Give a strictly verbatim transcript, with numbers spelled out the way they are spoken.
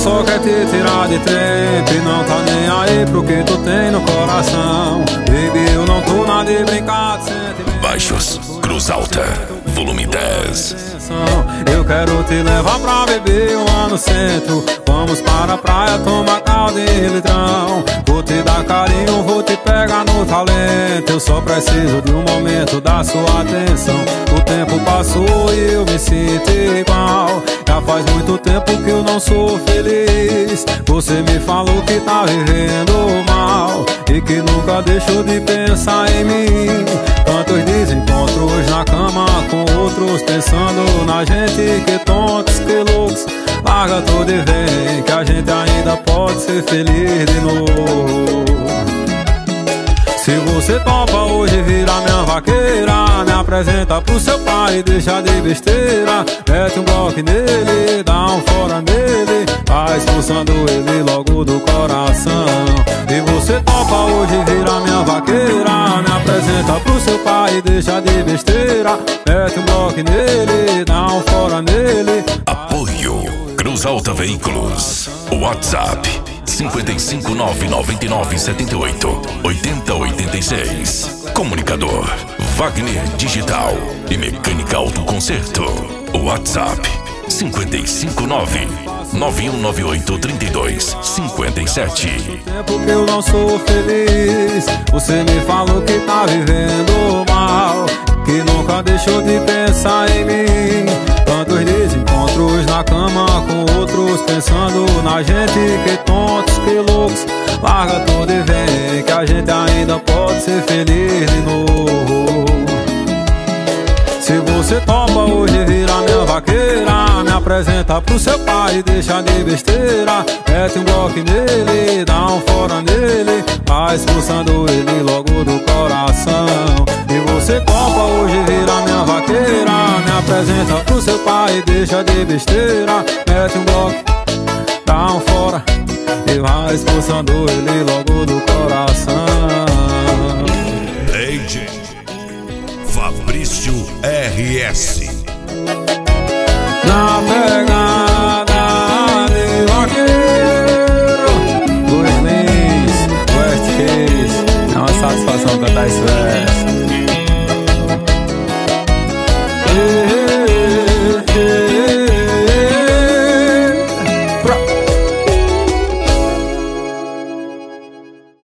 só quer te tirar de tempo e não tá nem aí pro que tu tem no coração. Baby, eu não tô nada de brincar de sentimento. Baixos, Cruz Alta, volume dez. Eu quero te levar pra beber lá no centro. Vamos para a praia, tomar caldo e litrão. Vou te dar carinho, vou te pegar no talento. Eu só preciso de um momento da sua atenção. O tempo passou e eu me sinto igual. Já faz muito tempo que eu não sou feliz. Você me falou que tá vivendo mal e que nunca deixou de pensar em mim. Quantos desencontros na cama com outros, pensando na gente, que tontos, que loucos. Larga tudo e vem, que a gente ainda pode ser feliz de novo. Se você topa hoje virar minha vaqueira, me apresenta pro seu pai e deixa de besteira. Mete um bloco nele, dá um fora nele, vai expulsando ele logo do coração. E você topa hoje virar minha vaqueira, me apresenta pro seu pai e deixa de besteira. Mete um bloco nele, dá um fora nele. Apoio Cruz Alta Veículos. WhatsApp cinco cinco nove nove nove sete oito oito zero oito seis. Comunicador Wagner Digital e Mecânica Autoconcerto. WhatsApp cinco cinco nove nove um nove oito três dois cinco sete. Tempo que eu não sou feliz. Você me falou que tá vivendo mal, que nunca deixou de pensar em mim. Quantos desencontros na cama com outros, pensando na gente, que tontos, que loucos. Larga tudo e vem, que a gente ainda pode ser feliz de novo. Se você topa hoje virar minha vaqueira, me apresenta pro seu pai e deixa de besteira. Mete um bloco nele, dá um fora nele, vai expulsando ele logo do coração. E você topa hoje virar minha vaqueira, me apresenta pro seu pai e deixa de besteira. Mete um bloco, dá um fora e vai expulsando ele logo do coração. D J Fabrício R S. Na pegada de vaqueiro, Luiz Lins, West Case. É uma satisfação cantar isso, velho.